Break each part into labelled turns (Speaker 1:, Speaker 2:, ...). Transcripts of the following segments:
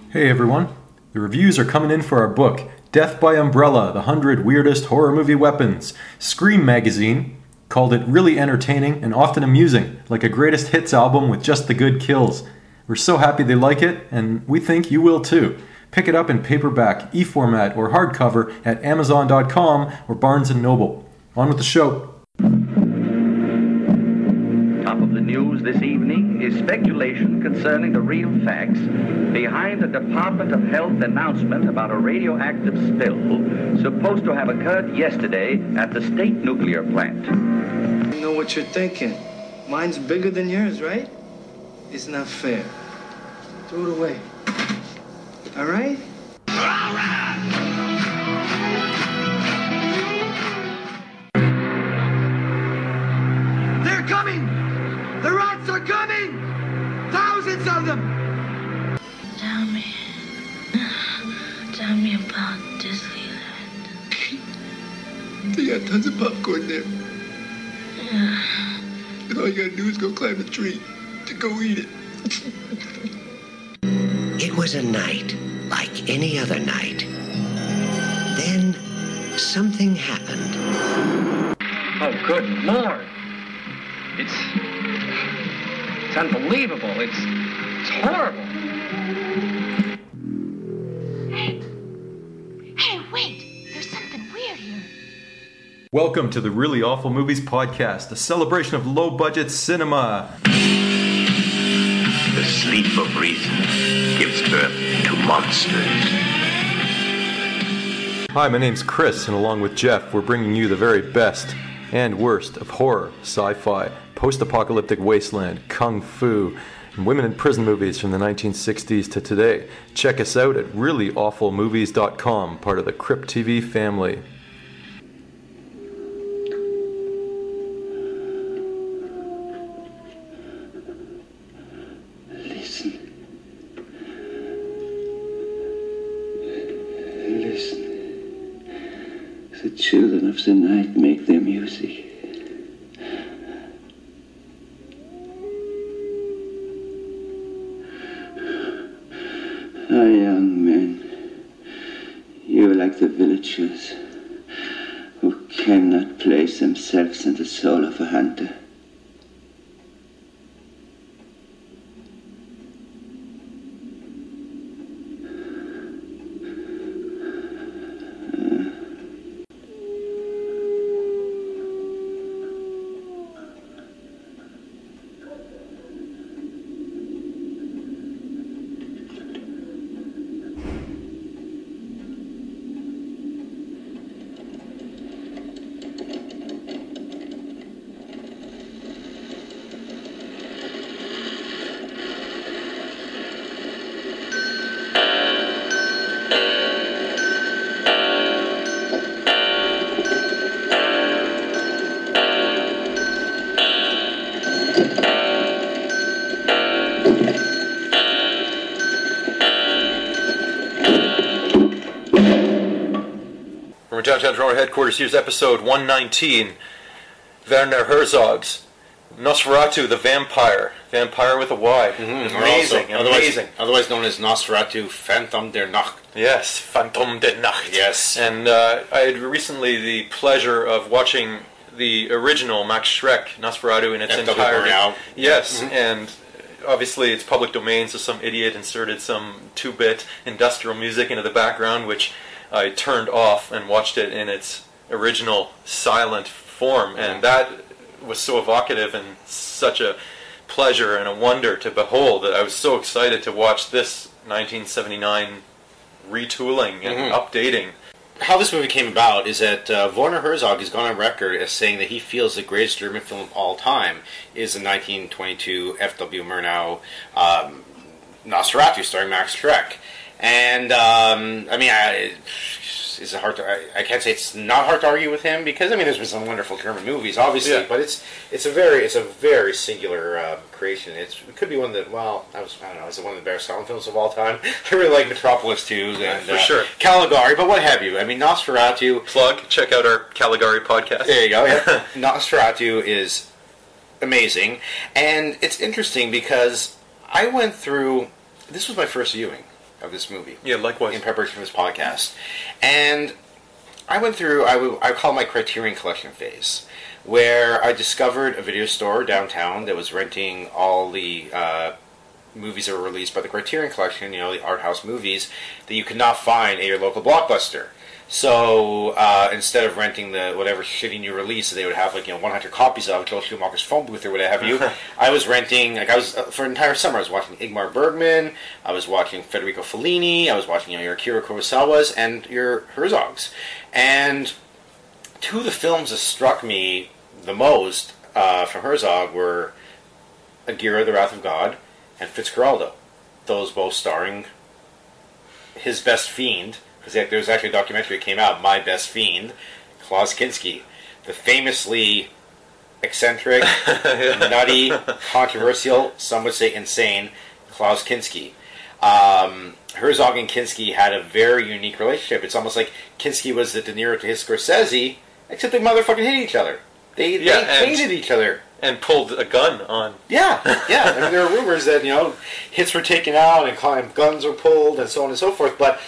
Speaker 1: Hey everyone, the reviews are coming in for our book, Death by Umbrella, The 100 Weirdest Horror Movie Weapons. Scream magazine called it really entertaining and often amusing, like a greatest hits album with just the good kills. We're so happy they like it, and we think you will too. Pick it up in paperback, e-format, or hardcover at Amazon.com or Barnes & Noble. On with the show.
Speaker 2: Top of the news this evening is speculation concerning the real facts behind the Department of Health announcement about a radioactive spill supposed to have occurred yesterday at the state nuclear plant.
Speaker 3: I know what you're thinking. Mine's bigger than yours, right? It's not fair. Throw it away. All right?
Speaker 4: They're coming! The rats are coming! Thousands of them!
Speaker 5: Tell me about Disneyland.
Speaker 3: They got tons of popcorn there.
Speaker 5: Yeah.
Speaker 3: And all you gotta do is go climb a tree to go eat it.
Speaker 6: It was a night like any other night. Then something happened.
Speaker 2: Oh, good Lord! It's unbelievable. It's horrible.
Speaker 5: Hey, wait! There's something weird here.
Speaker 1: Welcome to the Really Awful Movies Podcast, a celebration of low-budget cinema.
Speaker 7: The sleep of reason gives birth to monsters.
Speaker 1: Hi, my name's Chris, and along with Jeff, we're bringing you the very best and worst of horror, sci-fi, post-apocalyptic wasteland, kung fu, and women in prison movies from the 1960s to today. Check us out at reallyawfulmovies.com, part of the Crypt TV family.
Speaker 8: Listen. The children of the night make their music. Ah, young men, you are like the villagers who cannot place themselves in the soul of a hunter.
Speaker 1: From Downtown Toronto headquarters, here's episode 119, Werner Herzog's Nosferatu the Vampire. Vampire with a Y. Amazing, amazing.
Speaker 9: Otherwise known as Nosferatu Phantom der Nacht.
Speaker 1: Yes, Phantom der Nacht.
Speaker 9: Yes.
Speaker 1: And I had recently the pleasure of watching the original Max Schreck, Nosferatu in its entirety. Yes, and obviously it's public domain, so some idiot inserted some 2-bit industrial music into the background, which I turned off and watched it in its original silent form, and that was so evocative and such a pleasure and a wonder to behold that I was so excited to watch this 1979 retooling and updating.
Speaker 9: How this movie came about is that Werner Herzog has gone on record as saying that he feels the greatest German film of all time is the 1922 F.W. Murnau Nosferatu starring Max Schreck. And is it hard to? I can't say it's not hard to argue with him because there's been some wonderful German movies, obviously, but it's a very singular creation. It could be one that I don't know, is it one of the best silent films of all time? I really like Metropolis 2 and
Speaker 1: for sure.
Speaker 9: Caligari, but what have you? Nosferatu.
Speaker 1: Plug. Check out our Caligari podcast.
Speaker 9: There you go. Yeah. Nosferatu is amazing, and it's interesting because I went through. This was my first viewing. of this movie.
Speaker 1: Yeah, likewise.
Speaker 9: In preparation for this podcast. And I went through, I call my Criterion Collection phase, where I discovered a video store downtown that was renting all the movies that were released by the Criterion Collection, the art house movies that you could not find at your local Blockbuster. So instead of renting the whatever shitty new release that they would have 100 copies of Joel Schumacher's phone booth or what have you, I was renting for an entire summer. I was watching Ingmar Bergman, I was watching Federico Fellini, I was watching your Akira Kurosawa's and your Herzogs. And two of the films that struck me the most from Herzog were Aguirre, The Wrath of God, and Fitzcarraldo. Those both starring his best fiend. Because there was actually a documentary that came out, My Best Fiend, Klaus Kinski, the famously eccentric, nutty, controversial, some would say insane, Klaus Kinski. Herzog and Kinski had a very unique relationship. It's almost like Kinski was the De Niro to his Scorsese, except they motherfucking hit each other. They hated each other.
Speaker 1: And pulled a gun on.
Speaker 9: Yeah. I mean, there were rumors that, hits were taken out and guns were pulled and so on and so forth, but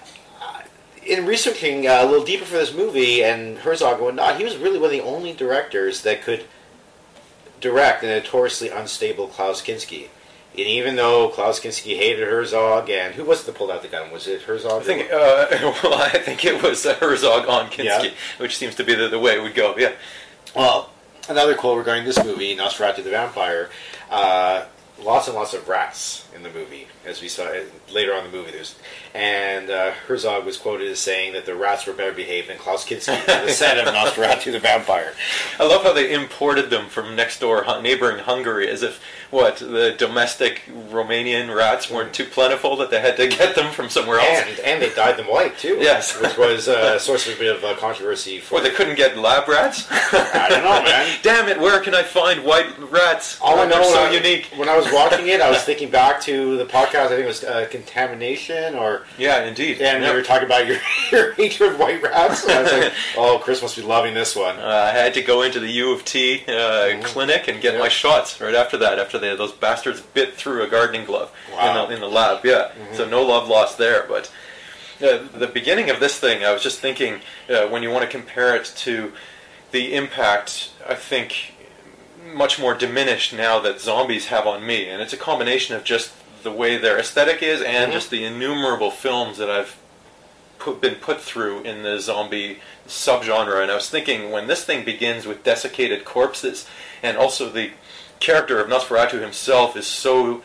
Speaker 9: in researching a little deeper for this movie and Herzog and whatnot, he was really one of the only directors that could direct the notoriously unstable Klaus Kinski. And even though Klaus Kinski hated Herzog, and who was it that pulled out the gun? Was it Herzog?
Speaker 1: I think it was Herzog on Kinski, which seems to be the way it would go. Yeah.
Speaker 9: Well, another quote regarding this movie, Nosferatu the Vampire. Lots and lots of rats in the movie, as we saw later on in the movie. And Herzog was quoted as saying that the rats were better behaved than Klaus Kinski on the set of Nosferatu the Vampire.
Speaker 1: I love how they imported them from next door, neighboring Hungary, as if, the domestic Romanian rats weren't too plentiful that they had to get them from somewhere else.
Speaker 9: And they dyed them white, too.
Speaker 1: Yes.
Speaker 9: Which was a source of a bit of controversy.
Speaker 1: Or they couldn't get lab rats?
Speaker 9: I don't know, man.
Speaker 1: Damn it, where can I find white rats?
Speaker 9: All I know
Speaker 1: is so unique.
Speaker 9: When I was watching it, I was thinking back to the podcast, I think it was Contamination, or...
Speaker 1: Yeah, indeed.
Speaker 9: And we were talking about your hatred of white rats. And I was like, oh, Chris must be loving this one.
Speaker 1: I had to go into the U of T clinic and get my shots right after that, after those bastards bit through a gardening glove in the lab. Yeah, so no love lost there. But the beginning of this thing, I was just thinking, when you want to compare it to the impact, I think, much more diminished now that zombies have on me. And it's a combination of just the way their aesthetic is and just the innumerable films that I've been put through in the zombie subgenre. And I was thinking, when this thing begins with desiccated corpses, and also the character of Nosferatu himself is so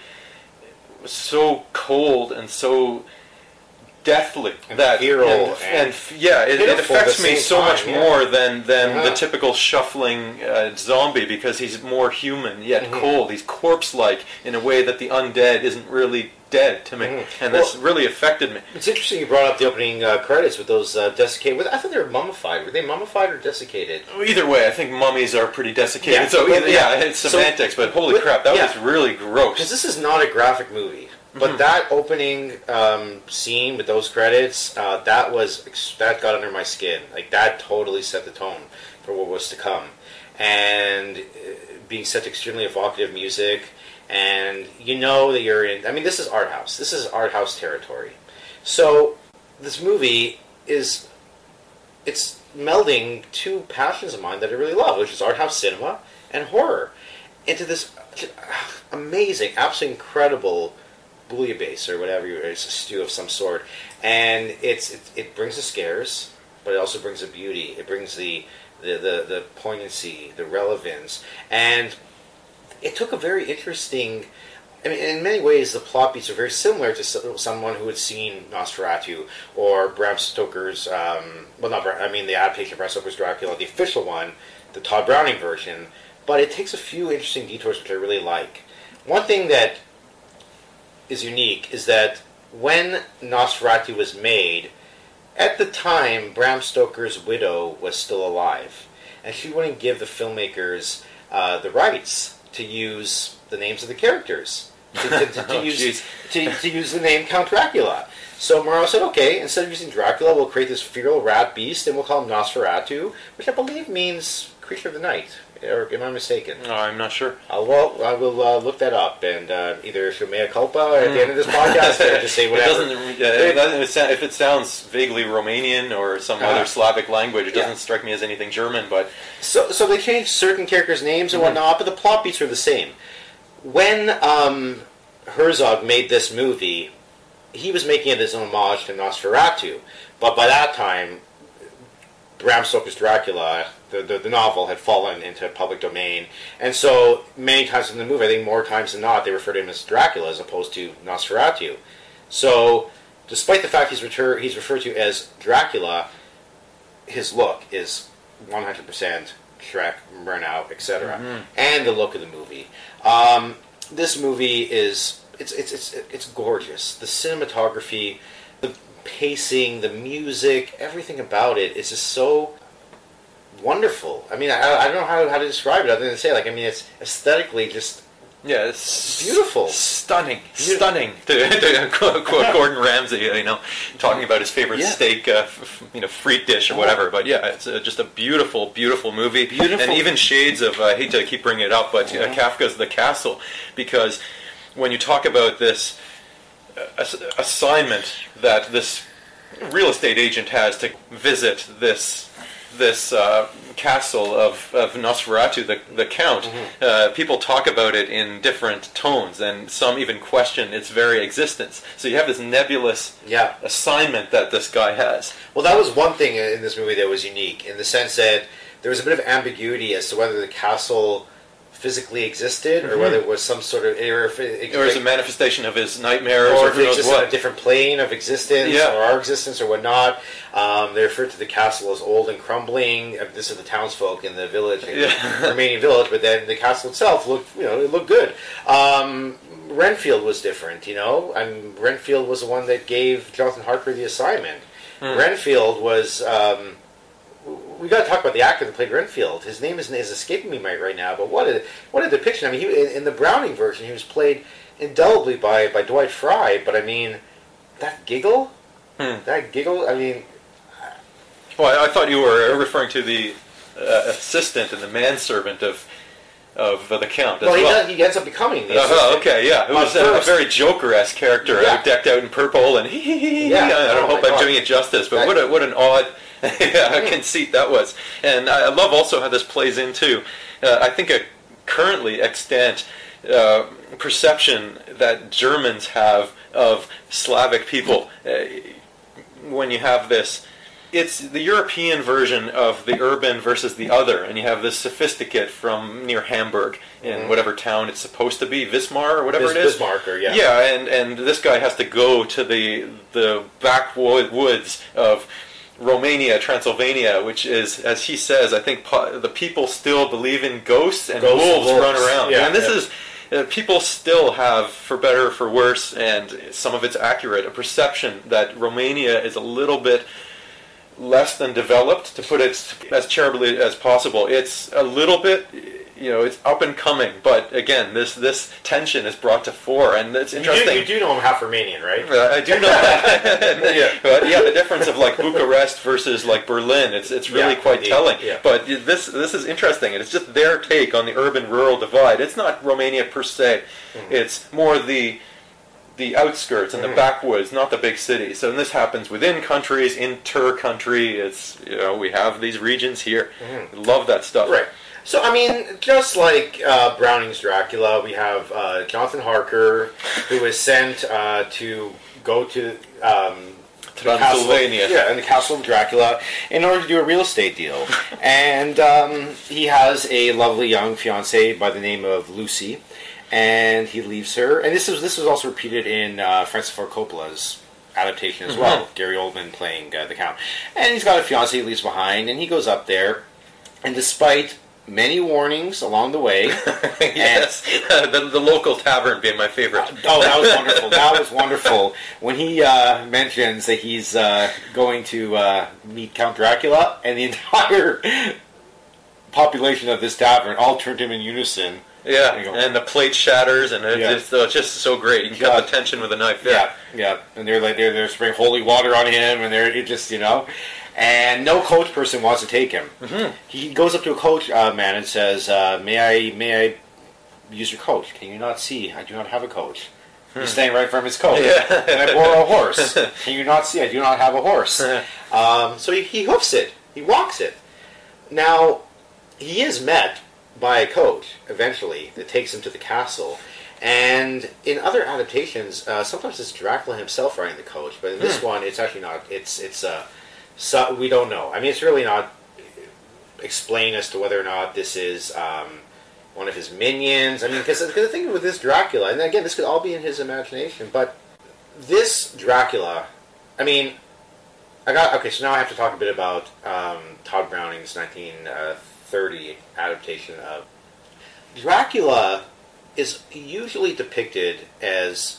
Speaker 1: cold and so deathly
Speaker 9: and that
Speaker 1: it affects me so much more than the typical shuffling zombie, because he's more human yet cold. He's corpse-like in a way that the undead isn't really dead to me, and that's really affected me.
Speaker 9: It's interesting you brought up the opening credits with those desiccated. I thought they were mummified. Were they mummified or desiccated?
Speaker 1: Either way, I think mummies are pretty desiccated. It's semantics, but holy crap, that was really gross.
Speaker 9: Because this is not a graphic movie. But that opening scene with those credits, that got under my skin. Like, that totally set the tone for what was to come. And being set to extremely evocative music, and you know that you're in... I mean, this is art house. This is art house territory. So, this movie it's melding two passions of mine that I really love, which is art house cinema and horror, into this amazing, absolutely incredible bouillabaisse or whatever, it's a stew of some sort, and it brings the scares, but it also brings the beauty. It brings the poignancy, the relevance, and it took a very interesting. I mean, in many ways, the plot beats are very similar to someone who had seen Nosferatu or Bram Stoker's. The adaptation of Bram Stoker's Dracula, the official one, the Todd Browning version. But it takes a few interesting detours, which I really like. One thing that is unique is that when Nosferatu was made, at the time, Bram Stoker's widow was still alive, and she wouldn't give the filmmakers the rights to use the names of the characters, to use the name Count Dracula. So Morrow said, okay, instead of using Dracula, we'll create this feral rat beast, and we'll call him Nosferatu, which I believe means creature of the night Or am I mistaken?
Speaker 1: No, I'm not sure.
Speaker 9: Well, I will look that up, and either show mea culpa at the end of this podcast, or just say whatever.
Speaker 1: If it sounds vaguely Romanian or some other Slavic language, it doesn't strike me as anything German. But
Speaker 9: so they changed certain characters' names and whatnot, but the plot beats are the same. When Herzog made this movie, he was making it as an homage to Nosferatu, but by that time, Bram Stoker's Dracula, the novel, had fallen into public domain, and so many times in the movie, I think more times than not, they refer to him as Dracula as opposed to Nosferatu. So, despite the fact he's referred to as Dracula, his look is 100% Shrek, Murnau, etc., and the look of the movie. This movie is it's gorgeous. The cinematography, the pacing, the music, everything about it is just so wonderful. I mean, I don't know how to describe it other than say, like, I mean, it's aesthetically just
Speaker 1: it's
Speaker 9: beautiful,
Speaker 1: stunning. To quote Gordon Ramsay, talking about his favorite steak, frite dish or whatever. But yeah, it's just a beautiful, beautiful movie. And even shades of I hate to keep bringing it up, but Kafka's The Castle, because when you talk about this assignment that this real estate agent has to visit this castle of Nosferatu, the Count, people talk about it in different tones, and some even question its very existence. So you have this nebulous assignment that this guy has.
Speaker 9: Well, that was one thing in this movie that was unique, in the sense that there was a bit of ambiguity as to whether the castle physically existed, or whether it was some sort of or
Speaker 1: it was a manifestation of his nightmares,
Speaker 9: or if it existed on a different plane of existence, or our existence, or whatnot. They referred to the castle as old and crumbling. This is the townsfolk in the village, Romanian village, but then the castle itself looked, it looked good. Renfield was different, and Renfield was the one that gave Jonathan Harker the assignment. Renfield was. We got to talk about the actor that played Renfield. His name is escaping me right now, but what a depiction! I mean, in the Browning version, he was played indelibly by Dwight Frye. But I mean, that giggle. I mean,
Speaker 1: well, I thought you were referring to the assistant and the manservant of the Count.
Speaker 9: He ends up becoming the assistant.
Speaker 1: Okay, yeah. It was a very Joker-esque character, decked out in purple, and I don't hope I'm doing it justice, but what an odd conceit that was. And I love also how this plays into, I think, a currently extant perception that Germans have of Slavic people. When you have this, it's the European version of the urban versus the other, and you have this sophisticate from near Hamburg in whatever town it's supposed to be, Wismar or whatever it is.
Speaker 9: Bismarck,
Speaker 1: and this guy has to go to the backwoods of Romania, Transylvania, which is, as he says, I think the people still believe in ghosts and wolves run around. And this is, people still have, for better or for worse, and some of it's accurate, a perception that Romania is a little bit less than developed, to put it as charitably as possible. It's a little bit, it's up and coming, but again, this tension is brought to fore, and it's interesting.
Speaker 9: You do know I'm half Romanian, right?
Speaker 1: I do know that. But the difference of like Bucharest versus like Berlin, it's really quite telling. But this is interesting, and it's just their take on the urban-rural divide. It's not Romania per se. It's more the outskirts and the backwoods, not the big cities. So this happens within countries, inter-country. It's, we have these regions here. Love that stuff.
Speaker 9: Right. So, I mean, just like Browning's Dracula, we have Jonathan Harker, who is sent to go to
Speaker 1: Transylvania.
Speaker 9: In the castle of Dracula, in order to do a real estate deal. And he has a lovely young fiancée by the name of Lucy, and he leaves her. And this was also repeated in Francis Ford Coppola's adaptation as well, Gary Oldman playing the Count. And he's got a fiancée he leaves behind, and he goes up there, and despite many warnings along the way.
Speaker 1: Yes, the local tavern being my favorite.
Speaker 9: That was wonderful. That was wonderful. When he mentions that he's going to meet Count Dracula, and the entire population of this tavern all turned him in unison.
Speaker 1: Yeah, and the plate shatters, and it's just so great. You can cut the tension with a knife.
Speaker 9: Yeah. And they're spraying holy water on him, and they're just, and no coach person wants to take him. He goes up to a coach man and says, "May I use your coach? Can you not see? I do not have a coach." He's standing right from his coach. And I borrow a horse. Can you not see? I do not have a horse. So he hoofs it. He walks it. Now, he is met by a coach, eventually, that takes him to the castle. And in other adaptations, sometimes it's Dracula himself riding the coach. But in this one, it's actually not. So we don't know. I mean, it's really not explained as to whether or not this is one of his minions. I mean, because the thing with this Dracula, and again, this could all be in his imagination, but this Dracula, I mean, so now I have to talk a bit about Todd Browning's 1930 adaptation of Dracula is usually depicted as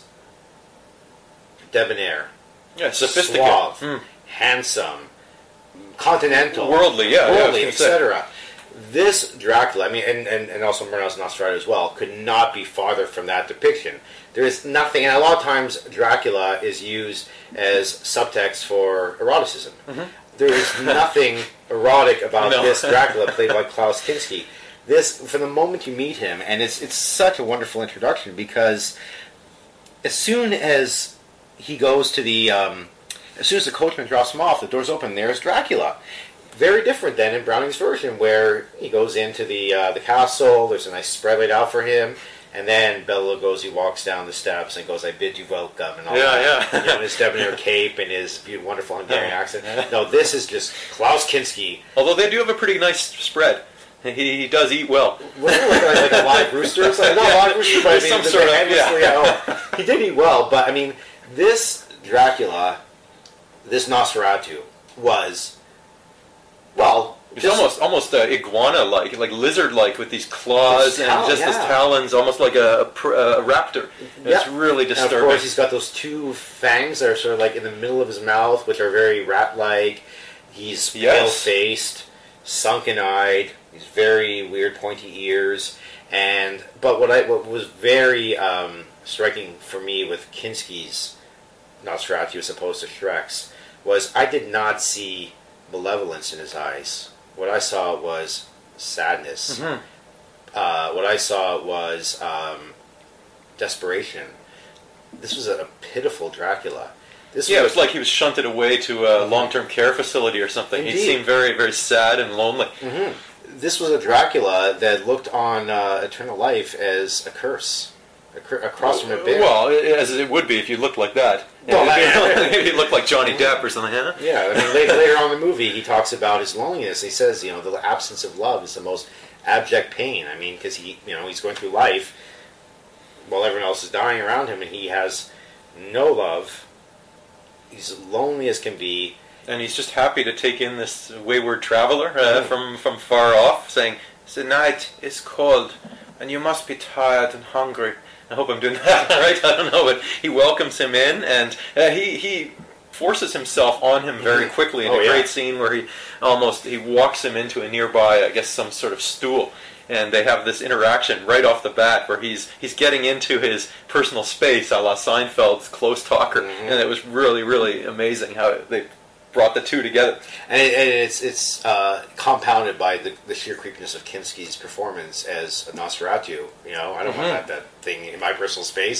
Speaker 9: debonair,
Speaker 1: sophisticated,
Speaker 9: suave, handsome, continental,
Speaker 1: worldly,
Speaker 9: etc. This Dracula, I mean, and also Murnau's Nosferatu as well, could not be farther from that depiction. There is nothing, and a lot of times Dracula is used as subtext for eroticism. There is nothing erotic about this Dracula played by Klaus Kinski. This, from the moment you meet him, and it's such a wonderful introduction because as soon as he goes to the, as soon as the coachman drops him off, the doors open, there's Dracula. Very different than in Browning's version, where he goes into the castle. There's a nice spread laid out for him, and then Bela Lugosi walks down the steps and goes, "I bid you welcome," and all that. You know, his debonair cape and his wonderful Hungarian accent. No, this is just Klaus Kinski.
Speaker 1: Although they do have a pretty nice spread. He does eat well.
Speaker 9: Wasn't it like a live rooster? It's like, not a live rooster, but I mean,
Speaker 1: some sort
Speaker 9: of, he did eat well, but I mean, this Dracula, this Nosferatu, was, well,
Speaker 1: it's almost iguana-like, like lizard-like, with these claws and just his talons, almost like a raptor. It's really disturbing.
Speaker 9: And of course, he's got those two fangs that are sort of like in the middle of his mouth, which are very rat-like. He's pale-faced, sunken-eyed. He's very weird, pointy ears. But what was very striking for me with Kinski's Nosferatu as opposed to Shrek's was I did not see malevolence in his eyes. What I saw was sadness. What I saw was desperation. This was a pitiful Dracula.
Speaker 1: It was like he was shunted away to a long-term care facility or something. Indeed. He seemed very, very sad and lonely.
Speaker 9: This was a Dracula that looked on eternal life as a curse. Across from a bear.
Speaker 1: Well, as it would be if you looked like that. Maybe you looked like Johnny Depp or something, huh?
Speaker 9: Yeah, I mean, later on in the movie, he talks about his loneliness. He says, the absence of love is the most abject pain. I mean, because he's going through life while everyone else is dying around him, and he has no love. He's lonely as can be.
Speaker 1: And he's just happy to take in this wayward traveler from far off, saying, "The night is cold, and you must be tired and hungry." I hope I'm doing that right. I don't know, but he welcomes him in, and he forces himself on him very quickly in a great scene where he walks him into a nearby, I guess, some sort of stool, and they have this interaction right off the bat where he's getting into his personal space, a la Seinfeld's Close Talker, and it was really, really amazing how they brought the two together.
Speaker 9: And it's compounded by the sheer creepiness of Kinski's performance as a Nosferatu. I don't want that thing in my personal space,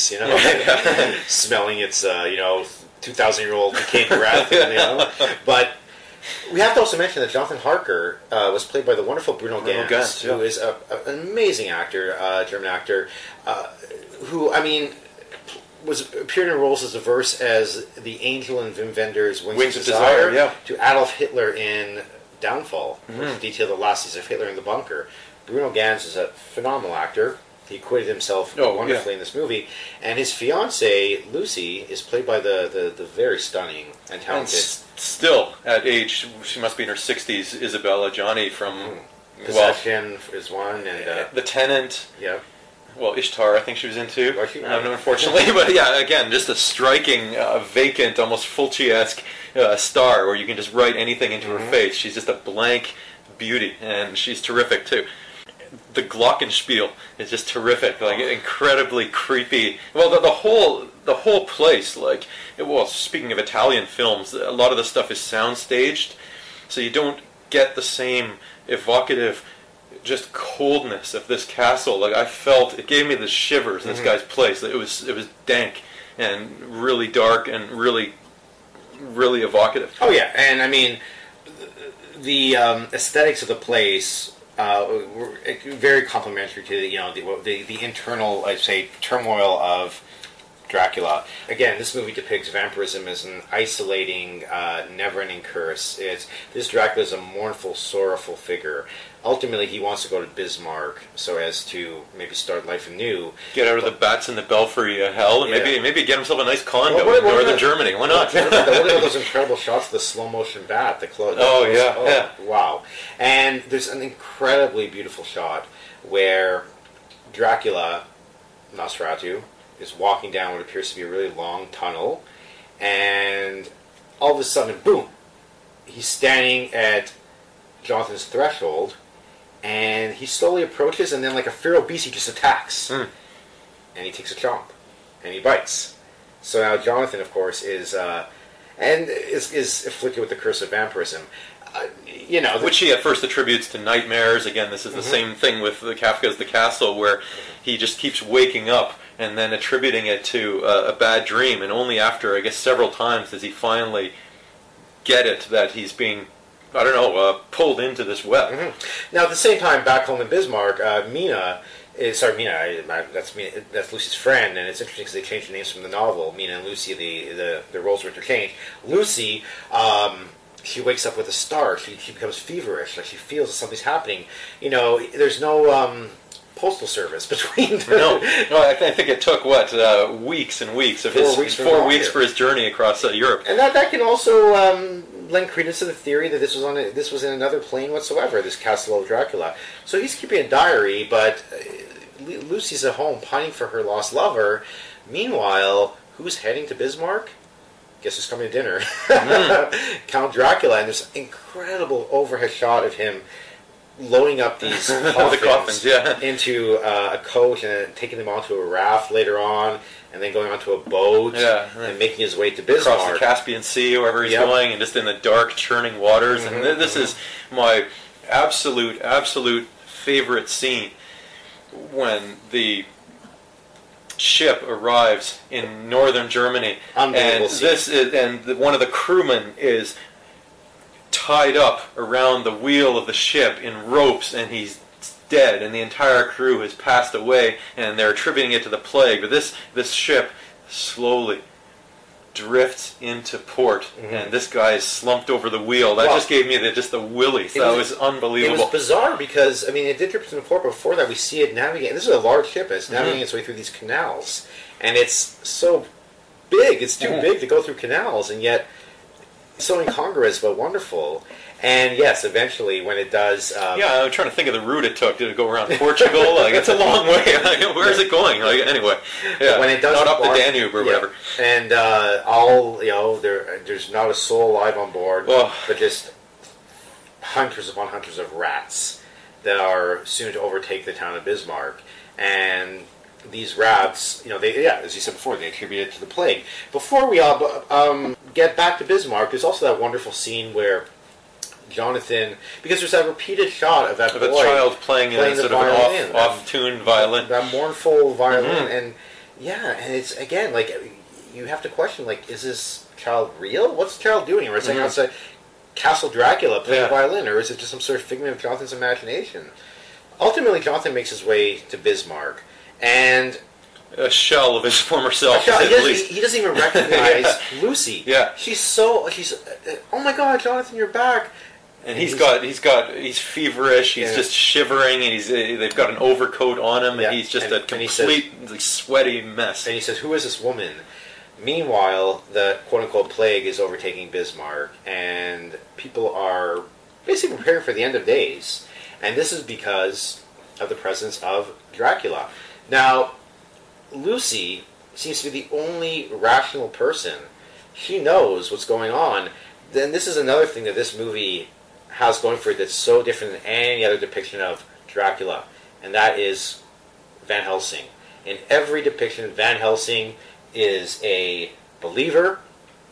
Speaker 9: smelling its, 2,000-year-old decayed breath, But we have to also mention that Jonathan Harker was played by the wonderful Bruno Ganz, who is an amazing actor, German actor, who, I mean, appeared in roles as diverse as the angel in Wim Wenders' Wings of Desire to Adolf Hitler in Downfall, which detailed the last days of Hitler in the bunker. Bruno Ganz is a phenomenal actor. He acquitted himself wonderfully in this movie. And his fiancée, Lucy, is played by the very stunning and talented...
Speaker 1: And still, at age, she must be in her 60s, Isabella Gianni from...
Speaker 9: Possession is one, and...
Speaker 1: The Tenant.
Speaker 9: Yeah.
Speaker 1: Well, Ishtar, I think she was in too. Unfortunately, but yeah, again, just a striking, vacant, almost Fulci-esque star where you can just write anything into her face. She's just a blank beauty, and she's terrific too. The Glockenspiel is just terrific, like incredibly creepy. Well, the whole place, speaking of Italian films, a lot of the stuff is sound staged. So you don't get the same evocative, just coldness of this castle. Like, I felt, it gave me the shivers, this guy's place. It was dank and really dark and really evocative.
Speaker 9: Oh yeah, and I mean, the aesthetics of the place were very complimentary to the internal, I'd say, turmoil of Dracula. Again, this movie depicts vampirism as an isolating, never-ending curse. This Dracula is a mournful, sorrowful figure. Ultimately, he wants to go to Bismarck so as to maybe start life anew.
Speaker 1: Get out of the bats in the belfry of hell, and maybe get himself a nice condo in northern Germany. Why not?
Speaker 9: What about those incredible shots of the slow-motion bat? Wow. And there's an incredibly beautiful shot where Dracula, Nosferatu, is walking down what appears to be a really long tunnel, and all of a sudden, boom, he's standing at Jonathan's threshold, and he slowly approaches, and then like a feral beast, he just attacks. And he takes a chomp, and he bites. So now Jonathan, of course, is afflicted with the curse of vampirism.
Speaker 1: Which he at first attributes to nightmares. Again, this is the same thing with the Kafka's The Castle, where he just keeps waking up and then attributing it to a bad dream, and only after, I guess, several times does he finally get it that he's being, pulled into this web.
Speaker 9: Now, at the same time, back home in Bismarck, Mina, that's Lucy's friend, and it's interesting because they changed the names from the novel. Mina and Lucy, the roles were interchanged. Lucy, she wakes up with a start. She becomes feverish, like she feels that something's happening. There's no postal service between them.
Speaker 1: No, I think it took weeks and weeks of 4 weeks for his journey across Europe.
Speaker 9: And that can also lend credence to the theory that this was in another plane whatsoever, this Castle of Dracula. So he's keeping a diary, but Lucy's at home pining for her lost lover. Meanwhile, who's heading to Bismarck? Guess who's coming to dinner? Count Dracula. And there's an incredible overhead shot of him loading up these coffins into a coach and then taking them onto a raft later on, and then going onto a boat and making his way to Bismarck.
Speaker 1: Across the Caspian Sea, wherever he's going, and just in the dark, churning waters. And this is my absolute favorite scene, when the ship arrives in northern Germany, and one of the crewmen is tied up around the wheel of the ship in ropes, and he's dead, and the entire crew has passed away, and they're attributing it to the plague. But this ship slowly drifts into port, and this guy is slumped over the wheel. That just gave me the willies. That was unbelievable.
Speaker 9: It was bizarre because, it did drift into port, but before that we see it navigate. This is a large ship, and it's navigating its way through these canals, and it's so big. It's too big to go through canals, and yet so incongruous but wonderful. And yes, eventually when it does...
Speaker 1: I'm trying to think of the route it took. Did it go around Portugal? It's a long way. Where is it going? Anyway,
Speaker 9: when it does
Speaker 1: not up the Danube or whatever.
Speaker 9: And there's not a soul alive on board, but just hunters upon hunters of rats that are soon to overtake the town of Bismarck. And these rats, as you said before, they attribute it to the plague. Before we all get back to Bismarck, there's also that wonderful scene where Jonathan, because there's that repeated shot of a
Speaker 1: child playing a sort of an off-tuned violin,
Speaker 9: that mournful violin, and it's again you have to question, is this child real? What's the child doing? Or is it outside Castle Dracula playing a violin, or is it just some sort of figment of Jonathan's imagination? Ultimately, Jonathan makes his way to Bismarck, and
Speaker 1: a shell of his former self.
Speaker 9: He doesn't even recognize Lucy.
Speaker 1: Yeah,
Speaker 9: she's oh my God, Jonathan, you're back.
Speaker 1: And he's feverish. He's just shivering, and they've got an overcoat on him, and he's just a complete sweaty mess.
Speaker 9: And he says, "Who is this woman?" Meanwhile, the quote-unquote plague is overtaking Bismarck, and people are basically preparing for the end of days. And this is because of the presence of Dracula. Now, Lucy seems to be the only rational person. She knows what's going on. Then this is another thing that this movie has going for it that's so different than any other depiction of Dracula, and that is Van Helsing. In every depiction, Van Helsing is a believer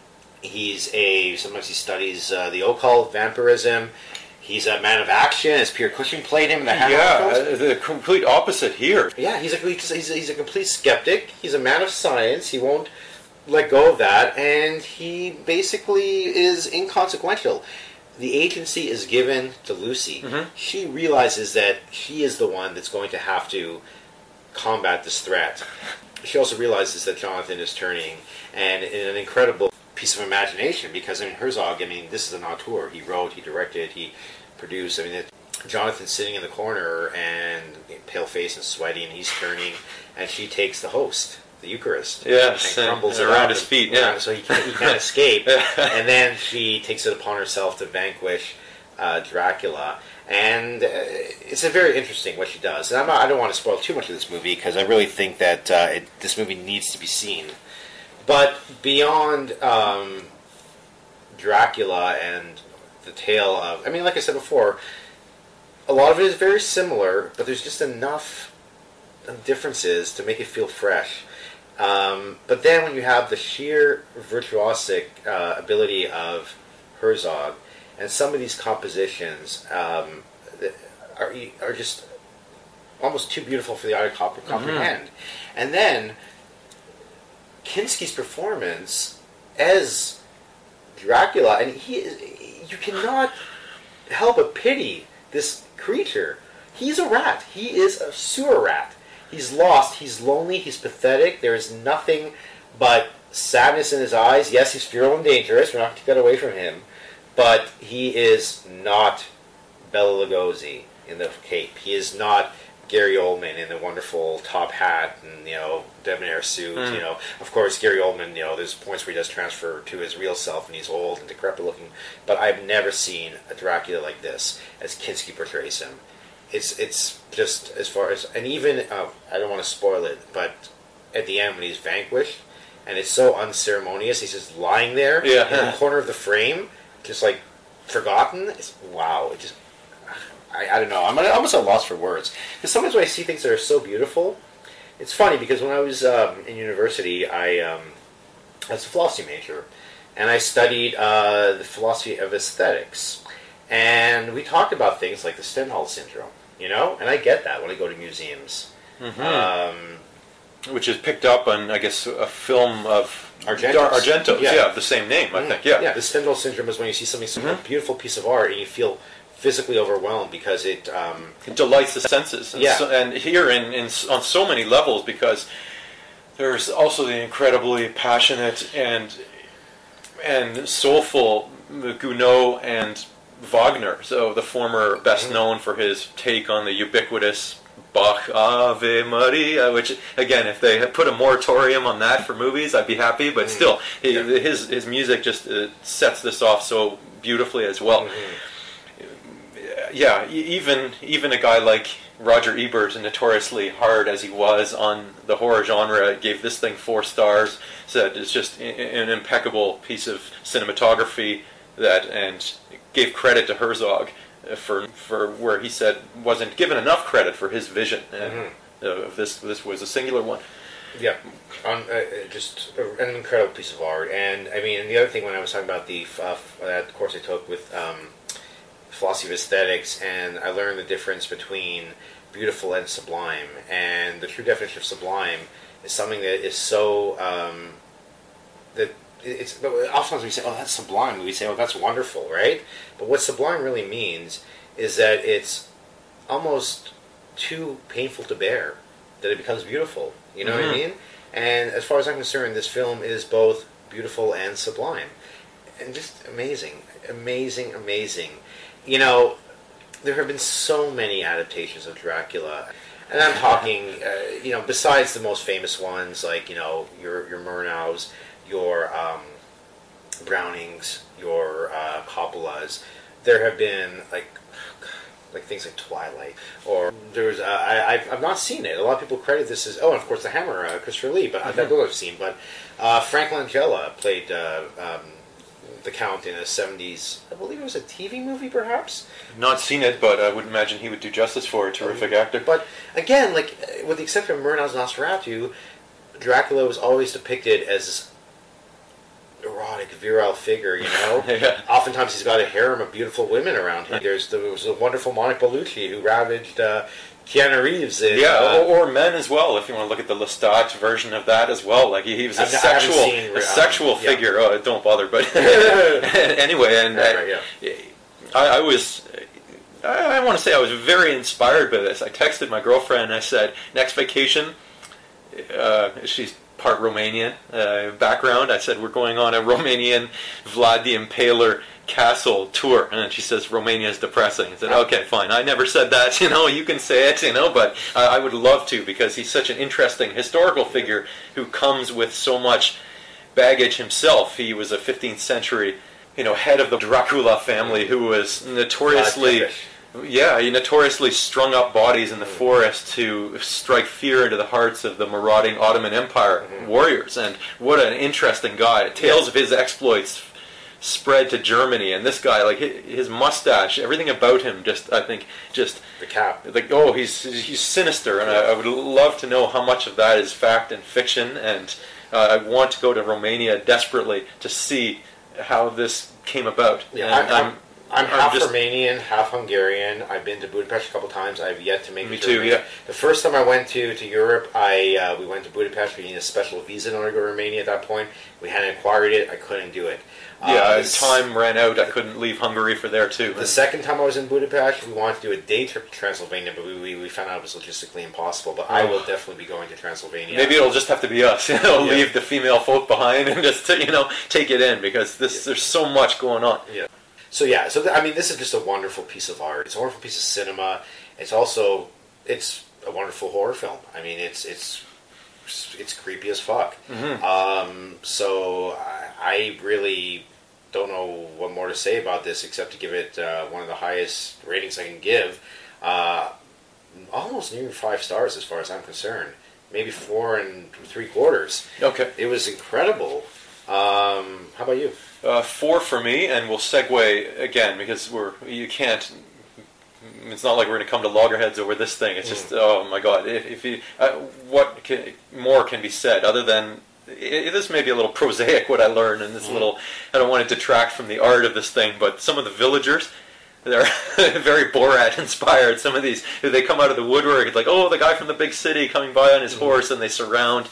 Speaker 9: Sometimes he studies the occult, vampirism. He's a man of action, as Pierre Cushing played him in the Hammer films.
Speaker 1: The complete opposite here.
Speaker 9: Yeah, he's a complete skeptic. He's a man of science. He won't let go of that, and he basically is inconsequential. The agency is given to Lucy. Mm-hmm. She realizes that she is the one that's going to have to combat this threat. She also realizes that Jonathan is turning, and in an incredible piece of imagination, because Herzog, this is an auteur. He wrote, he directed, he produced. Jonathan's sitting in the corner and pale face and sweaty, and he's turning, and she takes the host, the Eucharist,
Speaker 1: and
Speaker 9: crumbles it
Speaker 1: around his feet. Yeah,
Speaker 9: so he can't escape. And then she takes it upon herself to vanquish Dracula. And it's a very interesting what she does. And I don't want to spoil too much of this movie because I really think that this movie needs to be seen. But beyond Dracula and the tale of... like I said before, a lot of it is very similar, but there's just enough differences to make it feel fresh. But then when you have the sheer virtuosic ability of Herzog, and some of these compositions are just almost too beautiful for the eye to comprehend. Mm-hmm. And then Kinski's performance as Dracula, and you cannot help but pity this creature. He's a rat. He is a sewer rat. He's lost. He's lonely. He's pathetic. There is nothing but sadness in his eyes. Yes, he's fearful and dangerous. We're not going to get away from him. But he is not Bela Lugosi in the cape. He is not Gary Oldman in the wonderful top hat and debonair suit. Of course, Gary Oldman. There's points where he does transfer to his real self, and he's old and decrepit looking. But I've never seen a Dracula like this as Kinski portrays him. It's just as far as, and even I don't want to spoil it, but at the end when he's vanquished, and it's so unceremonious, he's just lying there in the corner of the frame, just like forgotten. Wow! It just. I don't know. I'm almost at a loss for words. Because sometimes when I see things that are so beautiful, it's funny because when I was in university, I was a philosophy major, and I studied the philosophy of aesthetics, and we talked about things like the Stendhal syndrome, and I get that when I go to museums. Mm-hmm.
Speaker 1: Which is picked up on, I guess, a film of
Speaker 9: Argento's.
Speaker 1: Yeah, the same name, I think. Yeah,
Speaker 9: the Stendhal syndrome is when you see something, a beautiful piece of art, and you feel physically overwhelmed because it
Speaker 1: delights the senses. And, and here on so many levels, because there's also the incredibly passionate and soulful Gounod and Wagner. So the former best known for his take on the ubiquitous Bach Ave Maria, which again, if they had put a moratorium on that for movies, I'd be happy. But still, his music just sets this off so beautifully as well. Yeah, even a guy like Roger Ebert, notoriously hard as he was on the horror genre, gave this thing 4 stars. Said it's just an impeccable piece of cinematography and gave credit to Herzog for where he said wasn't given enough credit for his vision. And this was a singular one.
Speaker 9: Yeah, just an incredible piece of art. And and the other thing when I was talking about that course I took with philosophy of aesthetics, and I learned the difference between beautiful and sublime. And the true definition of sublime is something that is so that it's. Oftentimes we say, "Oh, that's sublime." We say, "Oh, that's wonderful," right? But what sublime really means is that it's almost too painful to bear that it becomes beautiful. You know what I mean? And as far as I'm concerned, this film is both beautiful and sublime, and just amazing, amazing, amazing. There have been so many adaptations of Dracula, and I'm talking, besides the most famous ones like your Murnaus, your Brownings, your Coppolas. There have been like things like Twilight, or there's I've not seen it. A lot of people credit this as and of course The Hammer, Christopher Lee, but I've never seen. But Frank Langella played the Count in a 70s, I believe it was a TV movie, perhaps?
Speaker 1: Not seen it, but I would imagine he would do justice for a terrific actor.
Speaker 9: But again, with the exception of Murnau's Nosferatu, Dracula was always depicted as erotic, virile figure, you know?
Speaker 1: Yeah.
Speaker 9: Oftentimes he's got a harem of beautiful women around him. There was a wonderful Monica Bellucci who ravaged Keanu Reeves.
Speaker 1: Or men as well, if you want to look at the Lestat version of that as well. Like he was a sexual figure. Oh, don't bother. But anyway, and I want to say I was very inspired by this. I texted my girlfriend and I said, next vacation, she's part Romanian background. I said, we're going on a Romanian Vlad the Impaler castle tour. And she says, Romania is depressing. I said, okay, fine. I never said that, you can say it, but I would love to, because he's such an interesting historical figure who comes with so much baggage himself. He was a 15th century, head of the Dracula family who was notoriously... Yeah, he notoriously strung up bodies in the forest to strike fear into the hearts of the marauding Ottoman Empire warriors. And what an interesting guy. Tales of his exploits spread to Germany. And this guy, like his mustache, everything about him, the
Speaker 9: cap.
Speaker 1: He's sinister. And I would love to know how much of that is fact and fiction. And I want to go to Romania desperately to see how this came about.
Speaker 9: Yeah, I'm half Romanian, half Hungarian. I've been to Budapest a couple times. I've yet to make it to Romania.
Speaker 1: Yeah.
Speaker 9: The first time I went to Europe, we went to Budapest. We needed a special visa in order to go to Romania at that point. We hadn't acquired it. I couldn't do it.
Speaker 1: Time ran out. I couldn't leave Hungary for there too.
Speaker 9: The second time I was in Budapest, we wanted to do a day trip to Transylvania, but we found out it was logistically impossible. But I will definitely be going to Transylvania.
Speaker 1: Maybe it'll just have to be us. Leave the female folk behind and just take it in, because there's so much going on.
Speaker 9: Yeah. So this is just a wonderful piece of art. It's a wonderful piece of cinema. It's a wonderful horror film. I mean, it's creepy as fuck.
Speaker 1: Mm-hmm.
Speaker 9: So I really don't know what more to say about this except to give it one of the highest ratings I can give. Almost near 5 stars as far as I'm concerned. Maybe 4 3/4.
Speaker 1: Okay.
Speaker 9: It was incredible. How about you?
Speaker 1: 4 for me, and we'll segue again, because it's not like we're going to come to loggerheads over this thing. It's just, oh my God, more can be said other than, this may be a little prosaic what I learned, and this I don't want to detract from the art of this thing, but some of the villagers, they're very Borat inspired. Some of these, they come out of the woodwork. It's like, oh, the guy from the big city coming by on his horse, and they surround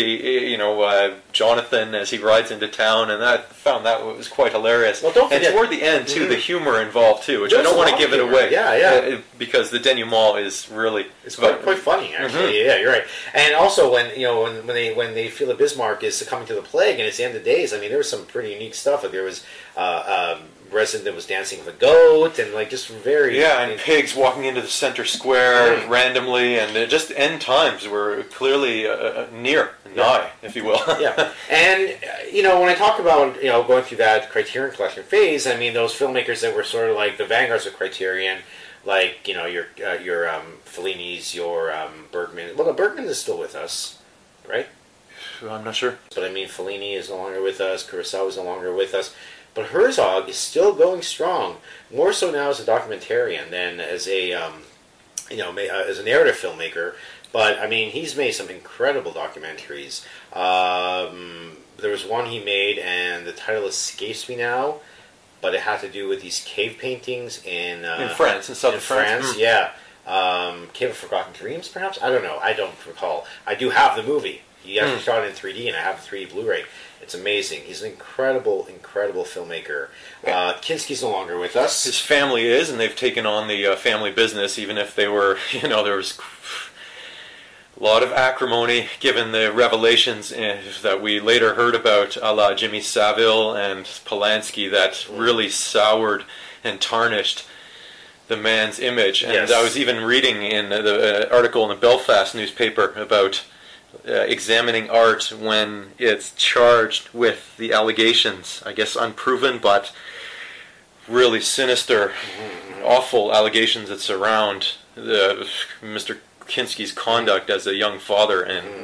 Speaker 1: Jonathan as he rides into town, and I found that was quite hilarious.
Speaker 9: Well, don't forget,
Speaker 1: and toward the end too, the humor involved too, which I don't want to give it away.
Speaker 9: Yeah.
Speaker 1: Because the denouement is really
Speaker 9: quite funny, actually. Mm-hmm. Yeah, you're right. And also when they feel that Bismarck is succumbing to the plague, and it's the end of days. I mean, there was some pretty unique stuff. Like there was resident that was dancing with a goat, and just very...
Speaker 1: Yeah, and pigs walking into the center square randomly, and just end times were clearly nigh, if you will.
Speaker 9: Yeah, and, when I talk about, going through that Criterion Collection phase, I mean, those filmmakers that were sort of like the vanguards of Criterion, like, your Fellini's, your Bergman... Well, no, Bergman is still with us, right?
Speaker 1: I'm not sure.
Speaker 9: But I mean, Fellini is no longer with us, Kurosawa is no longer with us. But Herzog is still going strong, more so now as a documentarian than as a, as a narrative filmmaker. But I mean, he's made some incredible documentaries. There was one he made, and the title escapes me now, but it had to do with these cave paintings in
Speaker 1: France, in southern France.
Speaker 9: Yeah, Cave of Forgotten Dreams, perhaps. I don't know. I don't recall. I do have the movie. He actually shot it in 3D, and I have the 3D Blu-ray. It's amazing. He's an incredible, incredible filmmaker. Kinski's no longer with us.
Speaker 1: His family is, and they've taken on the family business, even if they were, there was a lot of acrimony given the revelations that we later heard about, a la Jimmy Savile and Polanski, that really soured and tarnished the man's image. And I was even reading in the article in the Belfast newspaper about examining art when it's charged with the allegations, I guess unproven, but really sinister, awful allegations that surround Mr. Kinski's conduct as a young father. And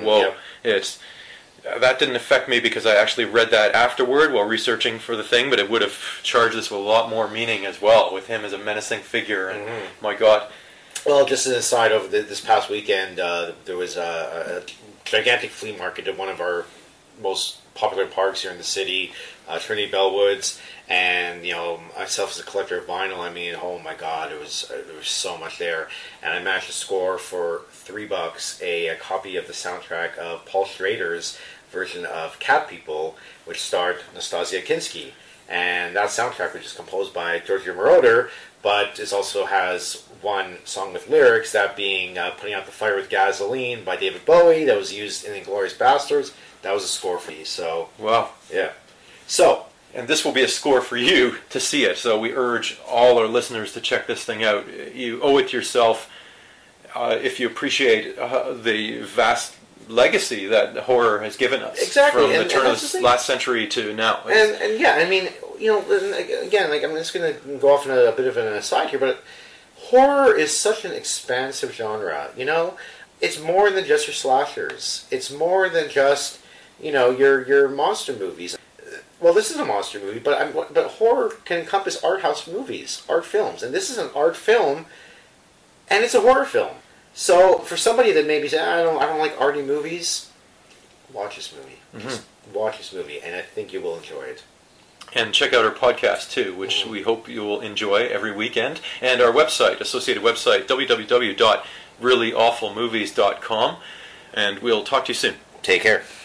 Speaker 1: that didn't affect me because I actually read that afterward while researching for the thing, but it would have charged this with a lot more meaning as well, with him as a menacing figure. And my God.
Speaker 9: Well, just as an aside, over this past weekend, there was a gigantic flea market at one of our most popular parks here in the city, Trinity Bellwoods, and myself as a collector of vinyl. I mean, oh my God, there was so much there, and I managed to score for $3 a copy of the soundtrack of Paul Schrader's version of Cat People, which starred Nastasia Kinski, and that soundtrack was just composed by Giorgio Moroder, but it also has one song with lyrics, that being Putting Out the Fire with Gasoline by David Bowie, that was used in Inglourious Basterds. That was a score for you. So
Speaker 1: wow,
Speaker 9: yeah. So,
Speaker 1: and this will be a score for you to see it. So we urge all our listeners to check this thing out. You owe it to yourself if you appreciate the vast legacy that horror has given us.
Speaker 9: Exactly.
Speaker 1: From the turn of the last century to now.
Speaker 9: And yeah, I mean, again, like, I'm just going to go off on a bit of an aside here, but horror is such an expansive genre. It's more than just your slashers. It's more than just your monster movies. Well, this is a monster movie, but horror can encompass art house movies, art films, and this is an art film, and it's a horror film. So for somebody that maybe says, I don't like arty movies, watch this movie. Mm-hmm. Just watch this movie, and I think you will enjoy it.
Speaker 1: And check out our podcast too, which we hope you will enjoy every weekend, and our website, associated website, www.reallyawfulmovies.com, and we'll talk to you soon.
Speaker 9: Take care.